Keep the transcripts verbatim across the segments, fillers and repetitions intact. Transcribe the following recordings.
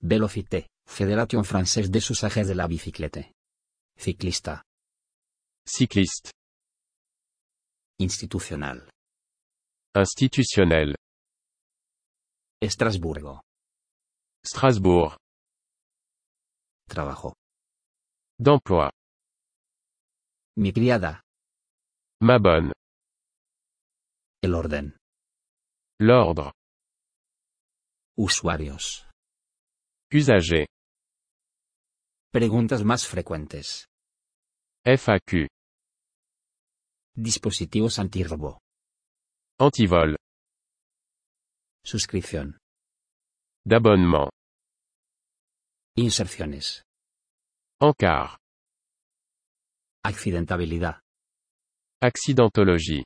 Velocité, Fédération française des usagers de la biciclette. Ciclista. Cycliste. Institucional. Institutionnel. Estrasburgo. Strasbourg. Trabajo. D'emploi. Mi criada. Ma bonne. El orden. L'ordre. Usuarios. Usager. Preguntas más frecuentes. F A Q. Dispositivos antirrobo. Antivol. Suscripción. D'abonnement. Inserciones. Encart. Accidentabilidad. Accidentologie.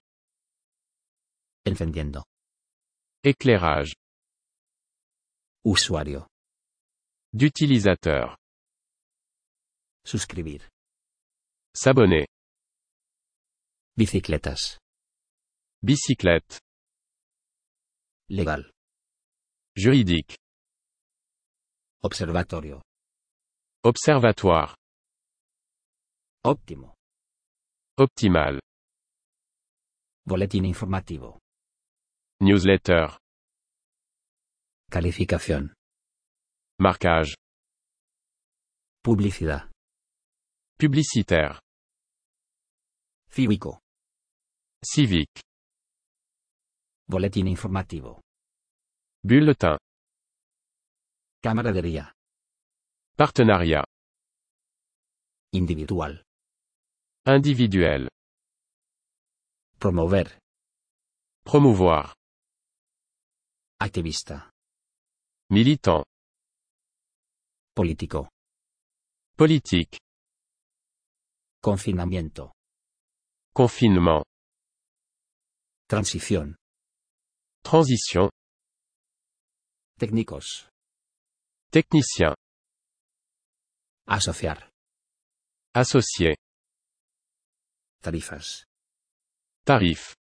Encendiendo. Éclairage. Usuario. D'utilisateur. Suscribir. S'abonner. Bicicletas. Bicyclette. Legal. Juridique. Observatorio. Observatoire. Óptimo. Optimal. Boletín informativo. Newsletter. Calificación. Marquage. Publicidad. Publicitaire. Cívico. Civique. Boletín informativo. Bulletin. Camaradería. Partenariat. Individual. Individuel. Promover. Promouvoir. Activista. Militant. Político. Politique. Confinamiento. Confinement. Transición. Transition. Técnicos. Technicien. Asociar. Associé. Tarifas. Tarif.